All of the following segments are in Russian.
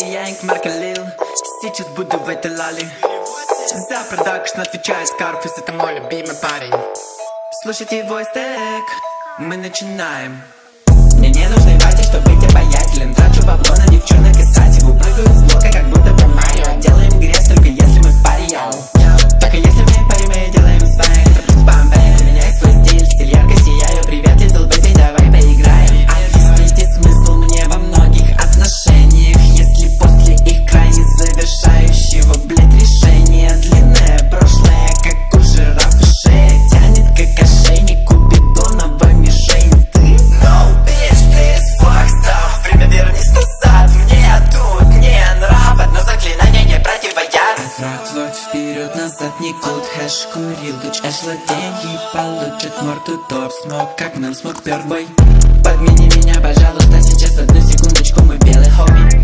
Янг, Марка Лил. Сейчас буду в этой лали. За продакшн отвечает Скарфис, это мой любимый парень. Слушайте voice tag, мы начинаем. Мне не нужны вати, чтобы быть обаятелен. Трачу бабло на девчонок и сативу. Прыгаю с блока, как будто бы Марио. Делаем грязь, только если мы в паре, йоу. Только если мы в паре, мы делаем свайн. Это просто бамбэй, у меня есть свой стиль. Стиль ярко сияю, привет, little baby, давай поиграем. А есть смысл мне во многих отношениях, если после их крайне завершающего, блять, решения. Длинное прошлое, как у жирафа шея, тянет как ошейник купидонова мишень. Ты, no bitch, ты из факстов. Время вернись назад, мне тут не нрав. Одно заклинание не противояд. Враг злой вперед, назад не кут. Хэш курил, луч деньги получит морду топ. Смог, как нам смог первый. Подмени меня, пожалуйста, сейчас одну секундочку, мы белый хоми.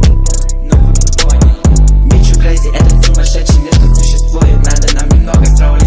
Ну вы поняли. Бичу crazy, этот сумасшедший мир тут существует. Надо нам немного строить.